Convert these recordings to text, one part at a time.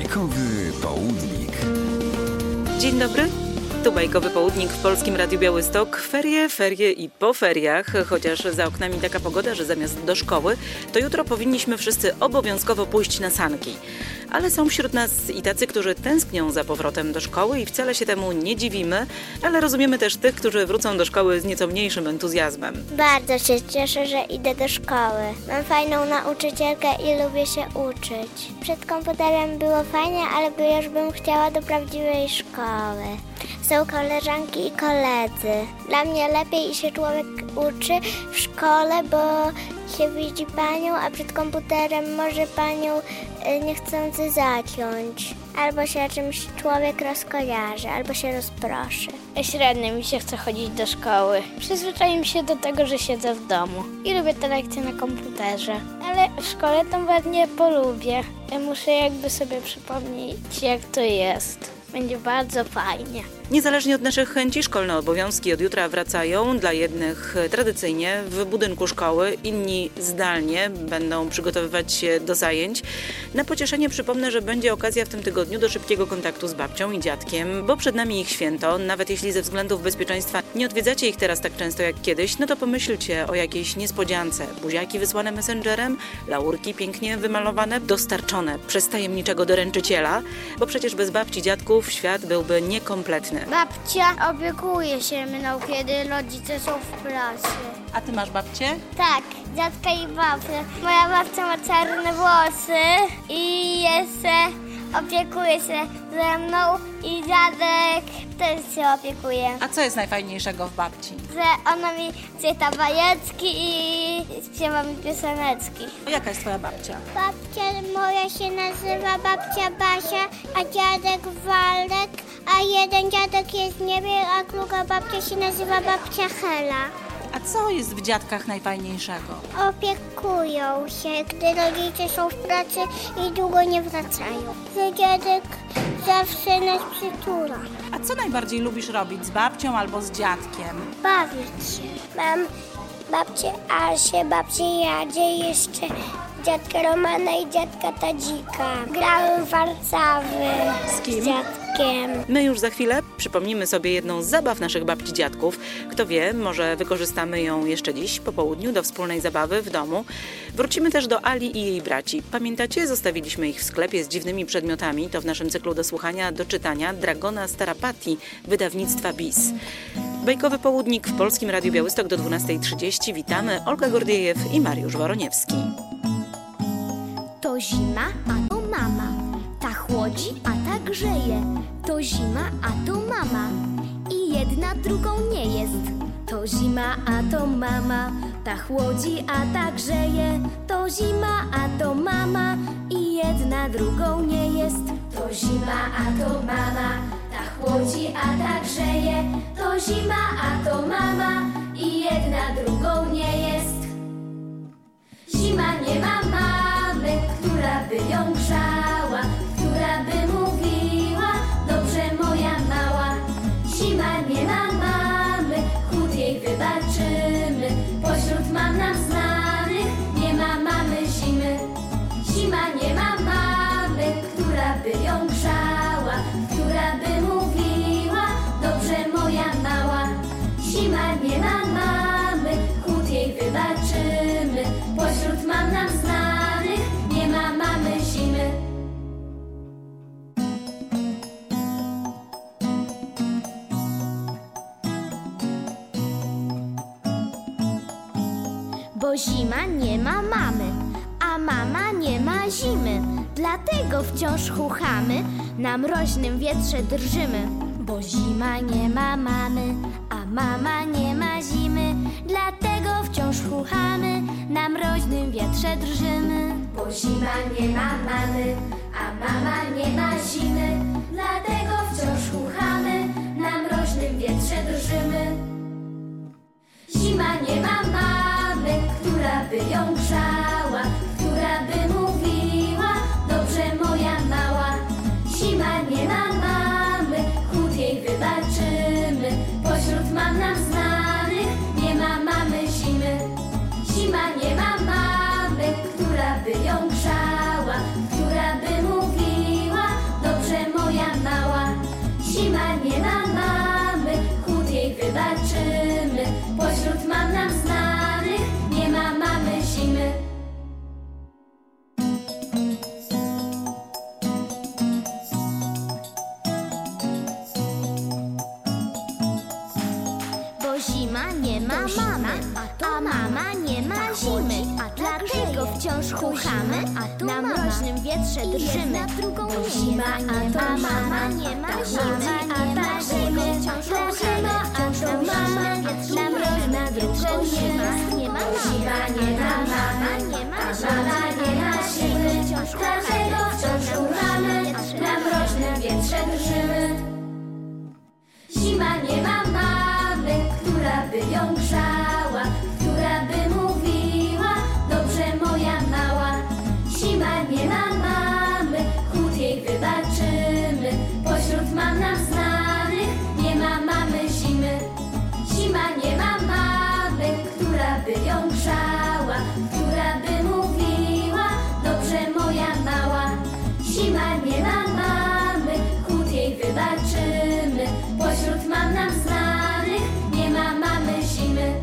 Bajkowy Południk. Dzień dobry. Tu Bajkowy Południk w Polskim Radiu Białystok. Ferie i po feriach, chociaż za oknami taka pogoda, że zamiast do szkoły, to jutro powinniśmy wszyscy obowiązkowo pójść na sanki. Ale są wśród nas i tacy, którzy tęsknią za powrotem do szkoły i wcale się temu nie dziwimy, ale rozumiemy też tych, którzy wrócą do szkoły z nieco mniejszym entuzjazmem. Bardzo się cieszę, że idę do szkoły. Mam fajną nauczycielkę i lubię się uczyć. Przed komputerem było fajnie, ale już bym chciała do prawdziwej szkoły. Są koleżanki i koledzy. Dla mnie lepiej się człowiek uczy w szkole, bo się widzi panią, a przed komputerem może panią niechcący zaciąć. Albo się czymś człowiek rozkojarzy, albo się rozproszy. Średnio mi się chce chodzić do szkoły. Przyzwyczaiłem się do tego, że siedzę w domu i lubię te lekcje na komputerze. Ale w szkole to ładnie polubię. Muszę jakby sobie przypomnieć, jak to jest. Będzie bardzo fajnie. Niezależnie od naszych chęci, szkolne obowiązki od jutra wracają. Dla jednych tradycyjnie w budynku szkoły, inni zdalnie będą przygotowywać się do zajęć. Na pocieszenie przypomnę, że będzie okazja w tym tygodniu do szybkiego kontaktu z babcią i dziadkiem, bo przed nami ich święto. Nawet jeśli ze względów bezpieczeństwa nie odwiedzacie ich teraz tak często jak kiedyś, no to pomyślcie o jakiejś niespodziance. Buziaki wysłane messengerem, laurki pięknie wymalowane, dostarczone przez tajemniczego doręczyciela, bo przecież bez babci, dziadków świat byłby niekompletny. Babcia opiekuje się mną, kiedy rodzice są w pracy. A ty masz babcię? Tak, dziadka i babcia. Moja babcia ma czarne włosy i jeszcze opiekuje się ze mną i dziadek też się opiekuje. A co jest najfajniejszego w babci? Że ona mi czyta bajeczki i śpiewa mi pioseneczki. Jaka jest twoja babcia? Babcia moja się nazywa babcia Basia, a dziadek Waldek, a jeden dziadek jest niebie, a druga babcia się nazywa babcia Hela. A co jest w dziadkach najfajniejszego? Opiekują się, gdy rodzice są w pracy i długo nie wracają. Że dziadek zawsze nas przytula. A co najbardziej lubisz robić z babcią albo z dziadkiem? Bawić się. Mam babcię Asię, babcię Jadzie i jeszcze dziadka Romana i dziadka Tadzika. Grałem w Warszawy Z kim? z dziadkiem. My już za chwilę przypomnimy sobie jedną z zabaw naszych babci dziadków. Kto wie, może wykorzystamy ją jeszcze dziś po południu do wspólnej zabawy w domu. Wrócimy też do Ali i jej braci. Pamiętacie? Zostawiliśmy ich w sklepie z dziwnymi przedmiotami. To w naszym cyklu do słuchania, do czytania Dragona Starapati wydawnictwa BIS. Bajkowy Południk w Polskim Radiu Białystok do 12:30. Witamy, Olga Gordiejew i Mariusz Woroniewski. To zima, a to mama. Ta chłodzi, a ta grzeje. To zima, a to mama. I jedna drugą nie jest. To zima, a to mama. Ta chłodzi, a ta grzeje. To zima, a to mama. I jedna drugą nie jest. To zima, a to mama. Ta chłodzi, a ta grzeje. To zima, a to mama. I jedna drugą nie jest. Zima nie ma mamy, która by ją grzała, która by mówiła, dobrze moja mała. Zima nie ma mamy, chłód jej wybaczymy, pośród mam nam znanych nie ma mamy zimy. Zima nie ma mamy, która by ją grzała, która by mówiła, dobrze moja mała. Zima nie ma mamy, chłód jej wybaczymy, pośród mam nam znanych nie ma mamy zimy. Bo zima nie ma mamy, a mama nie ma zimy. Dlatego wciąż chuchamy, na mroźnym wietrze drżymy. Bo zima nie ma mamy, a mama nie ma zimy. Dlatego wciąż chuchamy, na mroźnym wietrze drżymy. Bo zima nie ma mamy, a mama nie ma zimy. Dlatego wciąż chuchamy, na mroźnym wietrze drżymy. Zima nie ma mamy, która by ją grzała, która by mówiła, dobrze moja mała. Zima nie ma mamy, chłód jej wybaczymy, pośród mam nam znanych nie ma mamy zimy. Zima nie ma mamy, która by ją grzała, która by mówiła, zima nie ma mamy, a mama nie ma zimy. Dlatego wciąż chuchamy, na mroźnym wietrze drżymy. To zima, a to mama nie ma zimy, a ta zimy wciąż chuchamy, a to mama na mroźnym wietrze drżymy. Nie ma zima, nie ma mama, nie ma zimy, dlatego wciąż chuchamy, na mroźnym wietrze drżymy. Zima nie ma mamy, która by ją grzała, która by mówiła, dobrze moja mała. Zima nie ma mamy, chłód jej wybaczymy, pośród mam nam znanych nie ma mamy zimy. Zima nie ma mamy, która by ją grzała, która by mówiła, dobrze moja mała. Zima nie ma mamy, chłód jej wybaczymy, pośród mam nam znanych nie ma mamy zimy.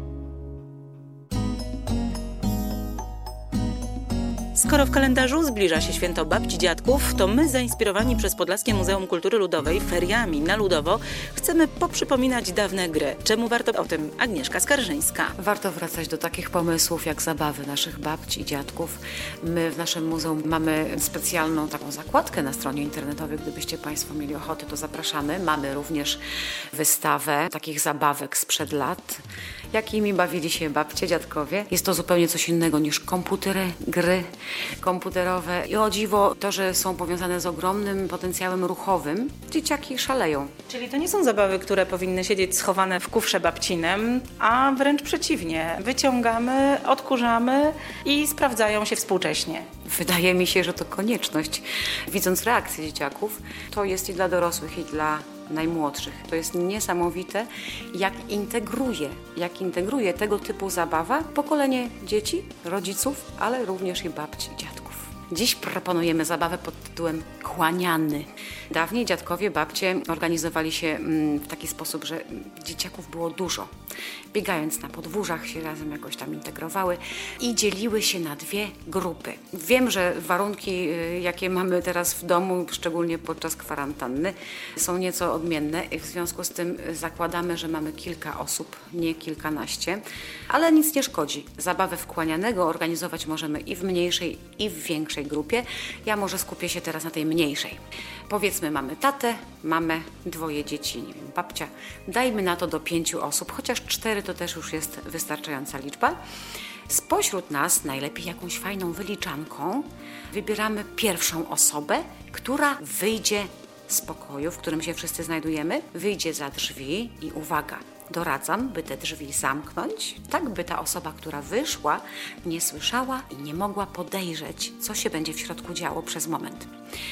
Skoro w kalendarzu zbliża się święto babci dziadków, to my, zainspirowani przez Podlaskie Muzeum Kultury Ludowej feriami na Ludowo, chcemy poprzypominać dawne gry. Czemu warto? O tym Agnieszka Skarżyńska. Warto wracać do takich pomysłów jak zabawy naszych babci i dziadków. My w naszym muzeum mamy specjalną taką zakładkę na stronie internetowej. Gdybyście Państwo mieli ochotę, to zapraszamy. Mamy również wystawę takich zabawek sprzed lat, jakimi bawili się babcie, dziadkowie. Jest to zupełnie coś innego niż komputery, gry komputerowe. I o dziwo to, że są powiązane z ogromnym potencjałem ruchowym, dzieciaki szaleją. Czyli to nie są zabawy, które powinny siedzieć schowane w kufrze babcinem, a wręcz przeciwnie. Wyciągamy, odkurzamy i sprawdzają się współcześnie. Wydaje mi się, że to konieczność. Widząc reakcję dzieciaków, to jest i dla dorosłych, i dla najmłodszych. To jest niesamowite, jak integruje tego typu zabawa pokolenie dzieci, rodziców, ale również i babci i dziadków. Dziś proponujemy zabawę pod tytułem kłaniany. Dawniej dziadkowie, babcie organizowali się w taki sposób, że dzieciaków było dużo. Biegając na podwórzach się razem jakoś tam integrowały i dzieliły się na dwie grupy. Wiem, że warunki, jakie mamy teraz w domu, szczególnie podczas kwarantanny, są nieco odmienne. W związku z tym zakładamy, że mamy kilka osób, nie kilkanaście, ale nic nie szkodzi. Zabawę wkłanianego organizować możemy i w mniejszej, i w większej grupie. Ja może skupię się teraz na tej mniejszej. Powiedzmy, mamy tatę, mamę, 2 dzieci, nie wiem, babcia. Dajmy na to do 5 osób, chociaż 4 to też już jest wystarczająca liczba. Spośród nas, najlepiej jakąś fajną wyliczanką, wybieramy pierwszą osobę, która wyjdzie z pokoju, w którym się wszyscy znajdujemy, wyjdzie za drzwi i uwaga, doradzam, by te drzwi zamknąć, tak by ta osoba, która wyszła, nie słyszała i nie mogła podejrzeć, co się będzie w środku działo przez moment.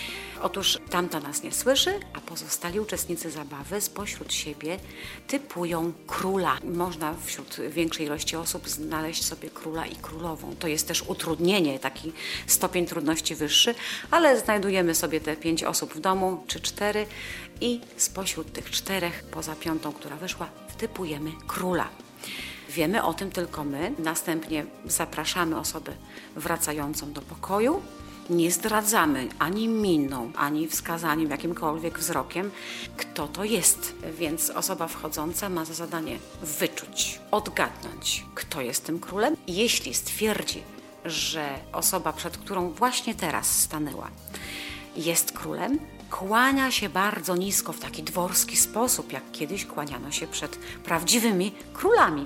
Otóż tamta nas nie słyszy, a pozostali uczestnicy zabawy spośród siebie typują króla. Można wśród większej ilości osób znaleźć sobie króla i królową. To jest też utrudnienie, taki stopień trudności wyższy, ale znajdujemy sobie te 5 osób w domu, czy 4 i spośród tych 4, poza 5, która wyszła, wtypujemy króla. Wiemy o tym tylko my. Następnie zapraszamy osobę wracającą do pokoju. Nie zdradzamy ani miną, ani wskazaniem, jakimkolwiek wzrokiem, kto to jest. Więc osoba wchodząca ma za zadanie wyczuć, odgadnąć, kto jest tym królem. Jeśli stwierdzi, że osoba, przed którą właśnie teraz stanęła, jest królem, kłania się bardzo nisko, w taki dworski sposób, jak kiedyś kłaniano się przed prawdziwymi królami.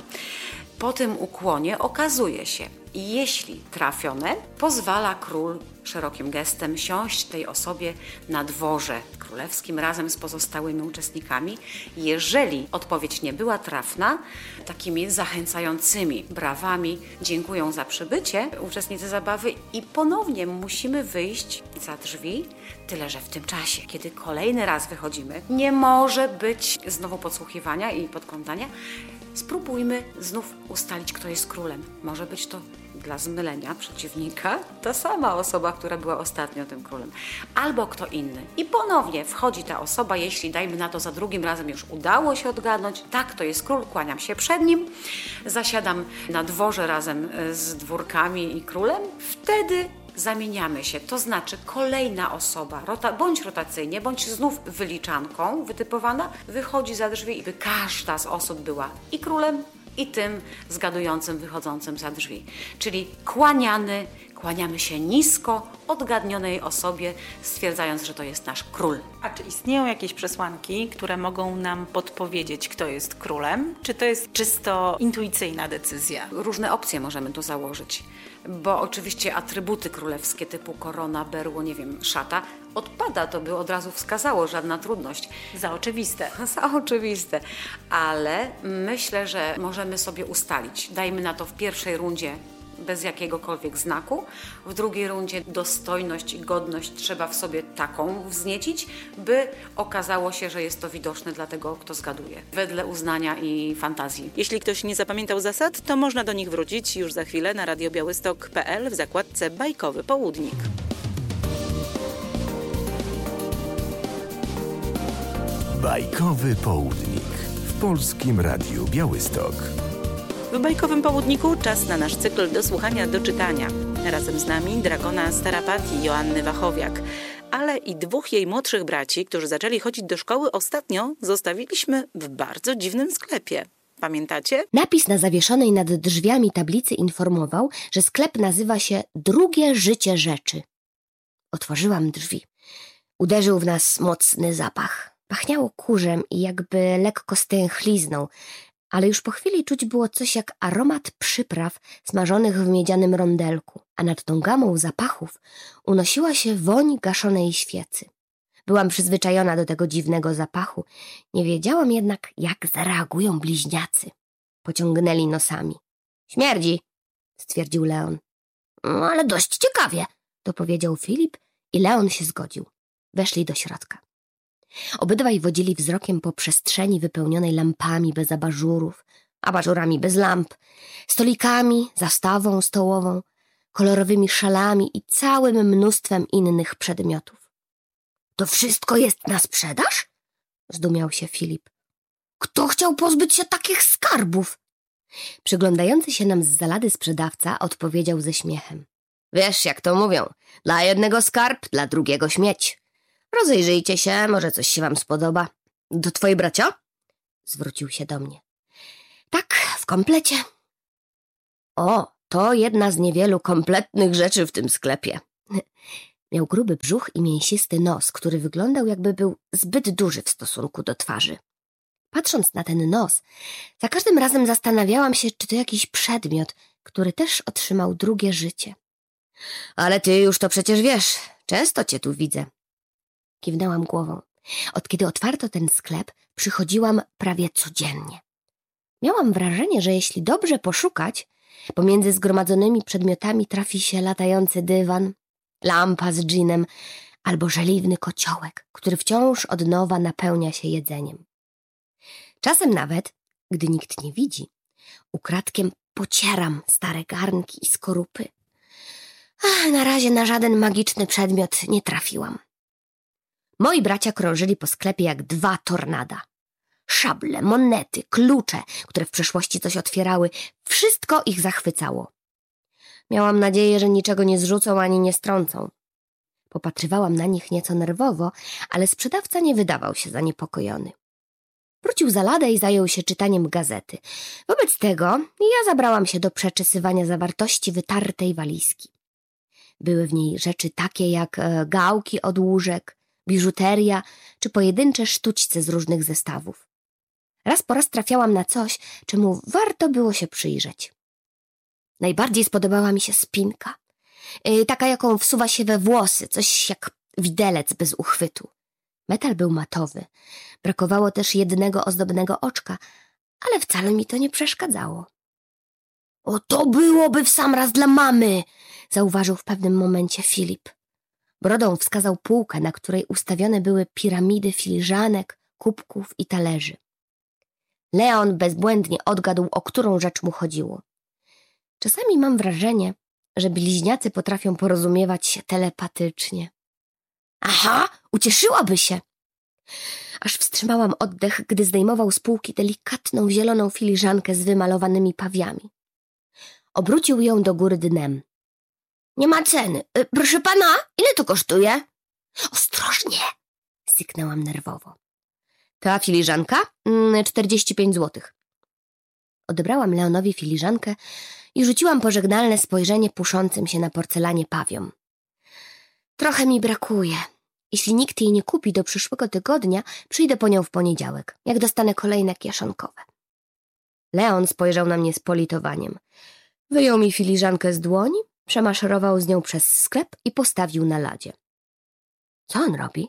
Po tym ukłonie okazuje się, jeśli trafione, pozwala król szerokim gestem siąść tej osobie na dworze królewskim razem z pozostałymi uczestnikami. Jeżeli odpowiedź nie była trafna, takimi zachęcającymi brawami dziękują za przybycie uczestnicy zabawy i ponownie musimy wyjść za drzwi, tyle że w tym czasie, kiedy kolejny raz wychodzimy, nie może być znowu podsłuchiwania i podglądania. Spróbujmy znów ustalić, kto jest królem. Może być to dla zmylenia przeciwnika ta sama osoba, która była ostatnio tym królem, albo kto inny. I ponownie wchodzi ta osoba, jeśli dajmy na to za drugim razem już udało się odgadnąć, tak, to jest król, kłaniam się przed nim, zasiadam na dworze razem z dwórkami i królem, wtedy zamieniamy się. To znaczy kolejna osoba, bądź rotacyjnie, bądź znów wyliczanką wytypowana, wychodzi za drzwi i by każda z osób była i królem, i tym zgadującym, wychodzącym za drzwi. Czyli kłaniamy się nisko odgadnionej osobie, stwierdzając, że to jest nasz król. A czy istnieją jakieś przesłanki, które mogą nam podpowiedzieć, kto jest królem? Czy to jest czysto intuicyjna decyzja? Różne opcje możemy tu założyć, bo oczywiście atrybuty królewskie typu korona, berło, szata odpada, to by od razu wskazało, żadna trudność. Za oczywiste. Za oczywiste, ale myślę, że możemy sobie ustalić. Dajmy na to w pierwszej rundzie bez jakiegokolwiek znaku. W drugiej rundzie dostojność i godność trzeba w sobie taką wzniecić, by okazało się, że jest to widoczne dla tego, kto zgaduje. Wedle uznania i fantazji. Jeśli ktoś nie zapamiętał zasad, to można do nich wrócić już za chwilę na radiobiałystok.pl w zakładce Bajkowy Południk. Bajkowy Południk w Polskim Radiu Białystok. W Bajkowym Południku czas na nasz cykl do słuchania, do czytania. Razem z nami Dragona z Tarapatii Joanny Wachowiak, ale i 2 jej młodszych braci, którzy zaczęli chodzić do szkoły ostatnio, zostawiliśmy w bardzo dziwnym sklepie. Pamiętacie? Napis na zawieszonej nad drzwiami tablicy informował, że sklep nazywa się Drugie Życie Rzeczy. Otworzyłam drzwi. Uderzył w nas mocny zapach. Pachniało kurzem i jakby lekko stęchlizną, ale już po chwili czuć było coś jak aromat przypraw smażonych w miedzianym rondelku, a nad tą gamą zapachów unosiła się woń gaszonej świecy. Byłam przyzwyczajona do tego dziwnego zapachu, nie wiedziałam jednak, jak zareagują bliźniacy. Pociągnęli nosami. Śmierdzi, stwierdził Leon. Ale dość ciekawie, dopowiedział Filip i Leon się zgodził. Weszli do środka. Obydwaj wodzili wzrokiem po przestrzeni wypełnionej lampami bez abażurów, abażurami bez lamp, stolikami, zastawą stołową, kolorowymi szalami i całym mnóstwem innych przedmiotów. To wszystko jest na sprzedaż? Zdumiał się Filip. Kto chciał pozbyć się takich skarbów? Przyglądający się nam z zalady sprzedawca odpowiedział ze śmiechem. Wiesz, jak to mówią, dla jednego skarb, dla drugiego śmieć. Rozejrzyjcie się, może coś się wam spodoba. Do twojej bracia? Zwrócił się do mnie. Tak, w komplecie. O, to jedna z niewielu kompletnych rzeczy w tym sklepie. Miał gruby brzuch i mięsisty nos, który wyglądał, jakby był zbyt duży w stosunku do twarzy. Patrząc na ten nos, za każdym razem zastanawiałam się, czy to jakiś przedmiot, który też otrzymał drugie życie. Ale ty już to przecież wiesz, często cię tu widzę. Kiwnęłam głową. Od kiedy otwarto ten sklep, przychodziłam prawie codziennie. Miałam wrażenie, że jeśli dobrze poszukać, pomiędzy zgromadzonymi przedmiotami trafi się latający dywan, lampa z dżinem albo żeliwny kociołek, który wciąż od nowa napełnia się jedzeniem. Czasem nawet, gdy nikt nie widzi, ukradkiem pocieram stare garnki i skorupy. Na razie na żaden magiczny przedmiot nie trafiłam. Moi bracia krążyli po sklepie jak 2 tornada. Szable, monety, klucze, które w przeszłości coś otwierały, wszystko ich zachwycało. Miałam nadzieję, że niczego nie zrzucą ani nie strącą. Popatrywałam na nich nieco nerwowo, ale sprzedawca nie wydawał się zaniepokojony. Wrócił za ladę i zajął się czytaniem gazety. Wobec tego ja zabrałam się do przeczesywania zawartości wytartej walizki. Były w niej rzeczy takie jak gałki od łóżek, biżuteria czy pojedyncze sztućce z różnych zestawów. Raz po raz trafiałam na coś, czemu warto było się przyjrzeć. Najbardziej spodobała mi się spinka. Taka, jaką wsuwa się we włosy, coś jak widelec bez uchwytu. Metal był matowy. Brakowało też jednego ozdobnego oczka, ale wcale mi to nie przeszkadzało. O, to byłoby w sam raz dla mamy, zauważył w pewnym momencie Filip. Brodą wskazał półkę, na której ustawione były piramidy filiżanek, kubków i talerzy. Leon bezbłędnie odgadł, o którą rzecz mu chodziło. Czasami mam wrażenie, że bliźniacy potrafią porozumiewać się telepatycznie. Aha, ucieszyłaby się! Aż wstrzymałam oddech, gdy zdejmował z półki delikatną zieloną filiżankę z wymalowanymi pawiami. Obrócił ją do góry dnem. Nie ma ceny. Proszę pana, ile to kosztuje? Ostrożnie, syknęłam nerwowo. Ta filiżanka? 45 zł. Odebrałam Leonowi filiżankę i rzuciłam pożegnalne spojrzenie puszącym się na porcelanie pawiom. Trochę mi brakuje. Jeśli nikt jej nie kupi do przyszłego tygodnia, przyjdę po nią w poniedziałek, jak dostanę kolejne kieszonkowe. Leon spojrzał na mnie z politowaniem. Wyjął mi filiżankę z dłoni, przemaszerował z nią przez sklep i postawił na ladzie. Co on robi?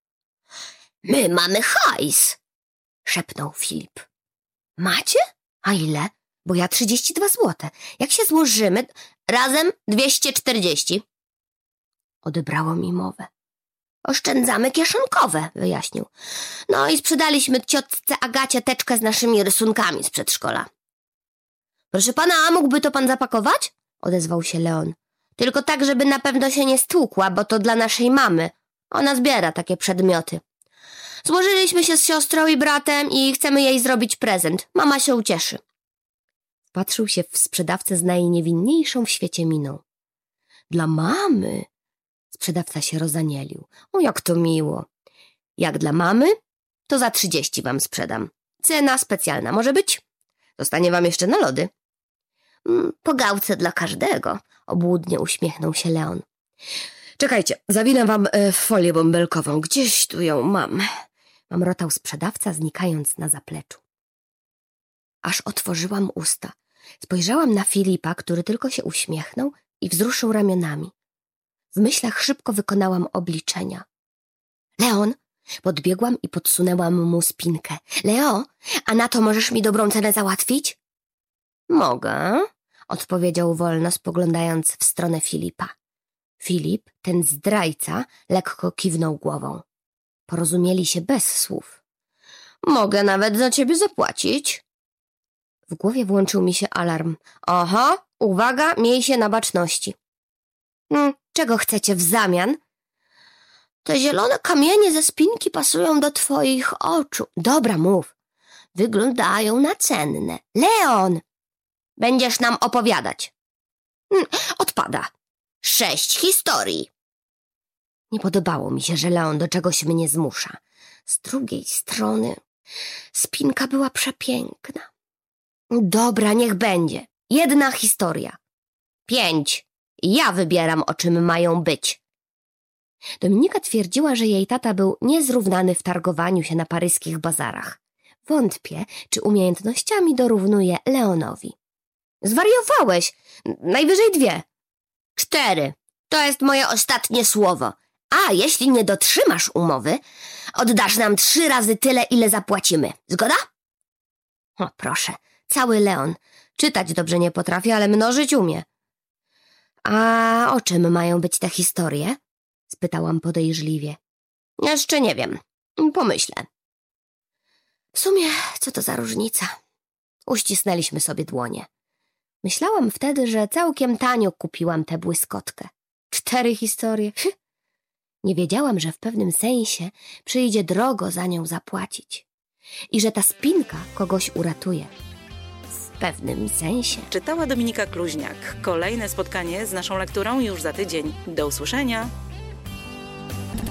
My mamy hajs, szepnął Filip. Macie? A ile? Bo ja 32 złote. Jak się złożymy, razem 240. Odebrało mi mowę. Oszczędzamy kieszonkowe, wyjaśnił. No i sprzedaliśmy ciotce Agacie teczkę z naszymi rysunkami z przedszkola. Proszę pana, a mógłby to pan zapakować? Odezwał się Leon. Tylko tak, żeby na pewno się nie stłukła, bo to dla naszej mamy. Ona zbiera takie przedmioty. Złożyliśmy się z siostrą i bratem i chcemy jej zrobić prezent. Mama się ucieszy. Wpatrzył się w sprzedawcę z najniewinniejszą w świecie miną. Dla mamy? Sprzedawca się rozanielił. O, jak to miło. Jak dla mamy? To za 30 wam sprzedam. Cena specjalna może być? Zostanie wam jeszcze na lody. Po gałce dla każdego, obłudnie uśmiechnął się Leon. Czekajcie, zawinę wam w folię bąbelkową. Gdzieś tu ją mam. Mamrotał sprzedawca, znikając na zapleczu. Aż otworzyłam usta. Spojrzałam na Filipa, który tylko się uśmiechnął i wzruszył ramionami. W myślach szybko wykonałam obliczenia. Leon, podbiegłam i podsunęłam mu spinkę. Leo, a na to możesz mi dobrą cenę załatwić? Mogę, odpowiedział wolno, spoglądając w stronę Filipa. Filip, ten zdrajca, lekko kiwnął głową. Porozumieli się bez słów. Mogę nawet za ciebie zapłacić. W głowie włączył mi się alarm. Oho, uwaga, miej się na baczności. Czego chcecie w zamian? Te zielone kamienie ze spinki pasują do twoich oczu. Dobra, mów. Wyglądają na cenne. Leon! Będziesz nam opowiadać. Odpada. 6 historii. Nie podobało mi się, że Leon do czegoś mnie zmusza. Z drugiej strony spinka była przepiękna. Dobra, niech będzie. 1 historia. 5. Ja wybieram, o czym mają być. Dominika twierdziła, że jej tata był niezrównany w targowaniu się na paryskich bazarach. Wątpię, czy umiejętnościami dorównuje Leonowi. Zwariowałeś. Najwyżej 2. 4. To jest moje ostatnie słowo. A jeśli nie dotrzymasz umowy, oddasz nam 3 razy tyle, ile zapłacimy. Zgoda? O, proszę, cały Leon. Czytać dobrze nie potrafi, ale mnożyć umie. A o czym mają być te historie? Spytałam podejrzliwie. Jeszcze nie wiem. Pomyślę. W sumie, co to za różnica? Uścisnęliśmy sobie dłonie. Myślałam wtedy, że całkiem tanio kupiłam tę błyskotkę. 4 historie. Nie wiedziałam, że w pewnym sensie przyjdzie drogo za nią zapłacić. I że ta spinka kogoś uratuje. W pewnym sensie. Czytała Dominika Kluźniak. Kolejne spotkanie z naszą lekturą już za tydzień. Do usłyszenia.